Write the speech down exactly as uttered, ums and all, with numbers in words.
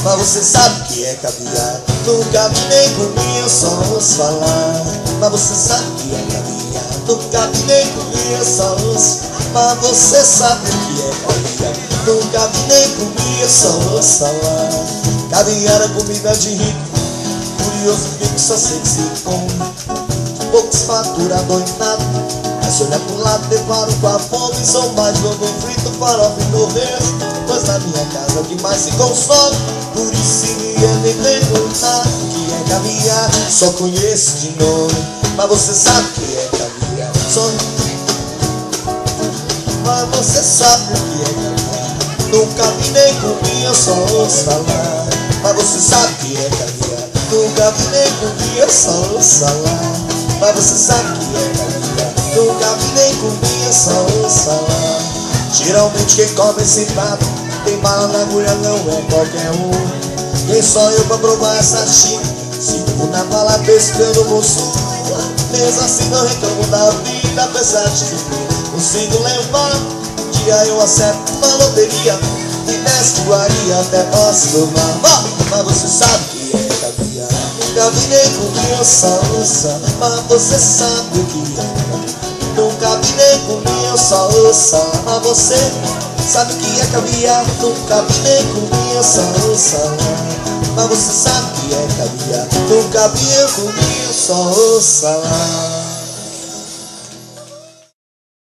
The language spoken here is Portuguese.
mas você sabe que é caviar. Nunca vi nem comi, eu só ouço falar. Mas você sabe que é caviar. Nunca vi nem comi, eu só ouço. Mas você sabe que é caviar. Nunca vi nem comi, eu só ouço falar. Caviar é comida de rico, curioso que só sei que se come. Poucos faturador em nada, mas se olhar pro lado deparo com a fome. São mais novo frito, farofa e torresmo, pois na minha casa é o que mais se consome. Por isso se eu nem perguntar o que é caviar, só conheço de nome. Mas você sabe que é caviar. Só... Mas você sabe o que é caviar. Nunca vi nem comi, eu só ouço falar. Mas você sabe que é caviar. Nunca vi nem comi, eu só ouço falar. Mas você sabe que é caviar. Nunca vi nem comi, eu só ouço falar. Geralmente quem come esse prato tem bala na agulha, não é qualquer um. Quem sou eu pra provar essa china? Sigo na bala pescando o moço. Mesmo assim não reclamo da vida, apesar de que consigo levar. Um dia eu acerto uma loteria e nessa iguaria até posso tomar. Mas você sabe que é caviar. Nunca vi nem comi, eu só ouço. Mas você sabe o que é caviar. Nunca vi nem comi, eu só ouço. Mas você sabe o que é caviar. Nunca vi nem comi, eu só ouço. Mas você sabe que é caviar. Nunca vi, eu comi, eu só ouço.